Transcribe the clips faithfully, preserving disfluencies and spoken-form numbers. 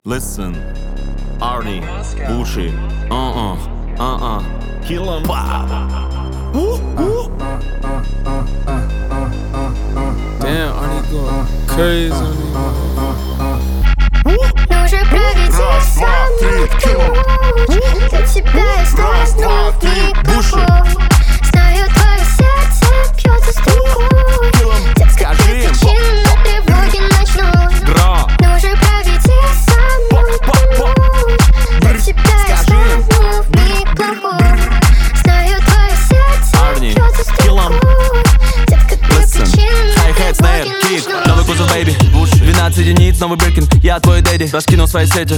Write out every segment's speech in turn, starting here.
Listen, Arnie, Bushi, uh-uh, uh-uh, kill him. Damn, Arnie going crazy on me. Нужно проверить сам для тебя я стою никакой. Знаю, твое сердце бьется стрелой. Детка, ты причина тревоги ночной. Нужно проверить сам для тебя я стою никакой. Знаю, твое сердце бьется стрелой. Детка, ты причина тревоги ночной. Новый кузов, бэйби, двенадцать единиц, новый Биркин. Я твой дэдди, раскинул свои сети.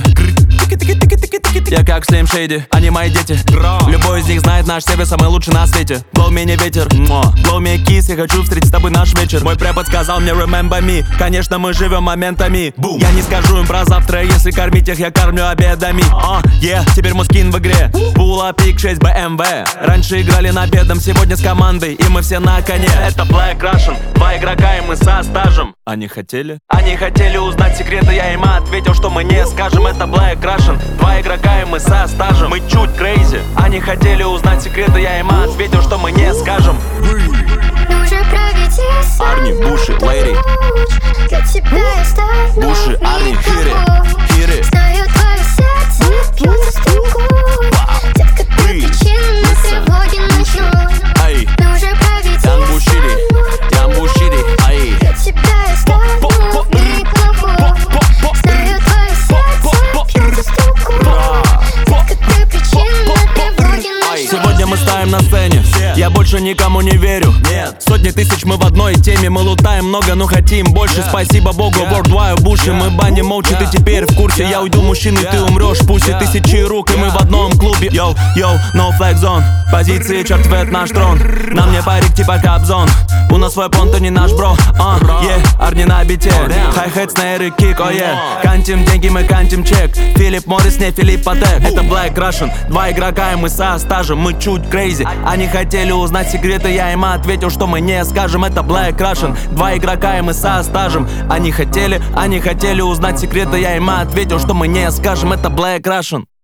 Я как Слим Шейди, они мои дети. Любой из них знает наш сервис, самый лучший на свете. Blow me не ветер, blow me a kiss. Я хочу встретить с тобой наш вечер. Мой препод сказал мне remember me. Конечно, мы живем моментами. Я не скажу им про завтра, если кормить их я кормлю обедами. А, yeah, теперь мой скин в игре. Пула пик шесть бэ эм вэ. Раньше играли на бедом, сегодня с командой. И мы все на коне. Это Black Russian, два игрока и мы со стажем. Они хотели? Они хотели узнать секреты, я им ответил, что мы не скажем. Это Black Russian, два игрока и мы со стажем. Мы чуть crazy. Они хотели узнать секреты, я им ответил, что мы не скажем. Нужно провести сам Арни, Буши, Лэри. для тебя я стою Буши, Арни, hit it, hit it. Знаю, твое сердце бьется стрелой. Детка, ты причина тревоги ночной. Ай, Нужно провести Ян Бушири, Ян Бушири, ай. для тебя я стою никакой. Знаю, твое сердце бьется стрелой. Детка, ты причина тревоги ночной. Сегодня мы ставим на сцене. Я больше никому не верю. Сотни тысяч мы в одной теме. Мы лутаем много, но хотим больше. Спасибо Богу, Worldwide Буши. Мы баним молча, ты теперь в курсе. Я уйду мужчиной, ты умрешь. Пусть и тысячи рук, и мы в одном клубе. Йоу, йоу, no flag zone. Позиции, черт, это наш трон. На мне парик типа Кобзон. У нас свой понт, не наш бро. А, е, Арни на бите. Хай-хет, снейры, кик, о е. Кантим деньги, мы кантим чек. Филипп Моррис, не Филипп Патек. Это Black Russian, два игрока и мы со стажем. Мы чуть crazy. Они хотели узнать секреты, я им ответил, что мы не скажем. Это Black Russian, два игрока и мы со стажем. Они хотели, они хотели узнать секреты, я им ответил, что мы не скажем. Это Black Russian.